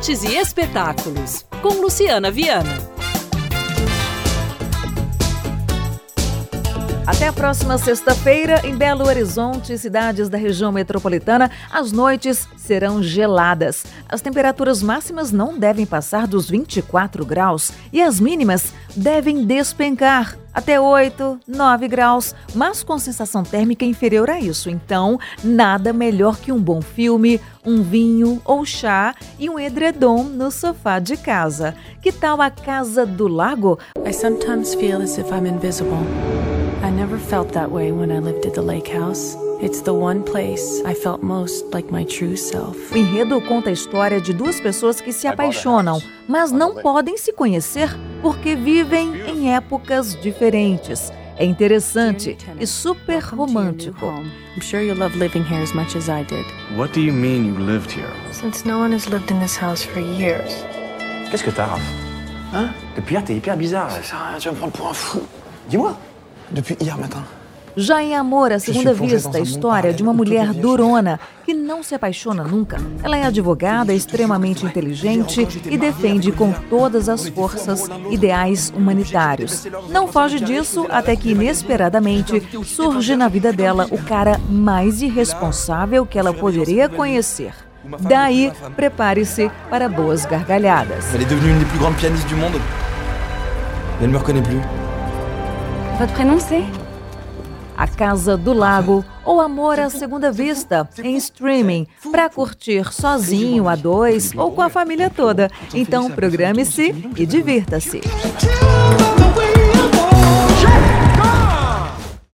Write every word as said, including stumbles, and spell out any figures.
Artes e espetáculos, com Luciana Viana. Até a próxima sexta-feira, em Belo Horizonte e cidades da região metropolitana, as noites serão geladas. As temperaturas máximas não devem passar dos vinte e quatro graus e as mínimas devem despencar até oito, nove graus, mas com sensação térmica inferior a isso. Então, nada melhor que um bom filme, um vinho ou chá e um edredom no sofá de casa. Que tal a Casa do Lago? I sometimes feel as if I'm invisible. I never felt that way when I lived at the lake house. It's the one place I felt most like my true self. O enredo conta a história de duas pessoas que se apaixonam, mas não podem se conhecer porque vivem em épocas diferentes. É interessante e super romântico. I'm sure you love living here as much as I did. What do you mean you lived here? Since no one has lived in this house for years. Qu'est-ce que t'as, Raph? Hein? Depuis hier, t'es hyper bizarre. Ça sert à rien, tu vas me prendre pour un fou. Dis-moi, depuis hier matin. Já em Amor, à segunda vista, a história de uma mulher durona que não se apaixona nunca. Ela é advogada, extremamente inteligente e defende com todas as forças ideais humanitários. Não foge disso até que, inesperadamente, surge na vida dela o cara mais irresponsável que ela poderia conhecer. Daí, prepare-se para boas gargalhadas. Elle est devenue une des plus grandes pianistes du monde. Elle ne me reconnaît plus. Votre prénom c'est? A Casa do Lago ou Amor à Segunda Vista, em streaming, para curtir sozinho, a dois ou com a família toda. Então programe-se e divirta-se.